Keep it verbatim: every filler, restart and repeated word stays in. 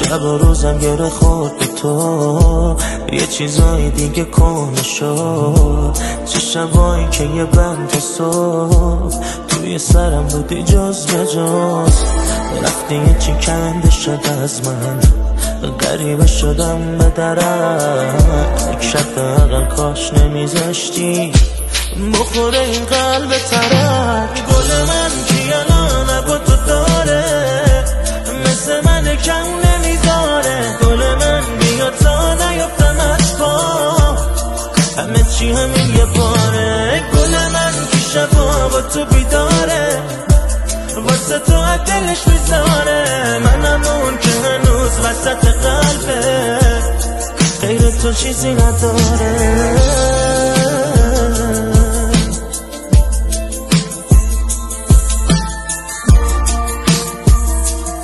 شب و روزم گره خورد به تو، یه چیزای دیگه کنه شد. چه شبایی که یه بند تا صبح توی سرم بودی جز به جز. رفتی یه چی کنده شد از من، غریبه شدم به درک. شب عقل کاش نمیذاشتی بخوره این قلب ترک. گل من کی الان با تو داره، مثل من کم نمیداره. گل من بیا تا نیفتم از پا، همه چی همین یه باره. گل من کی شبا با تو بیداره، واسه تو دلش میذاره. منم اون که هنوز وسط قلبه غیر تو چیزی نداره.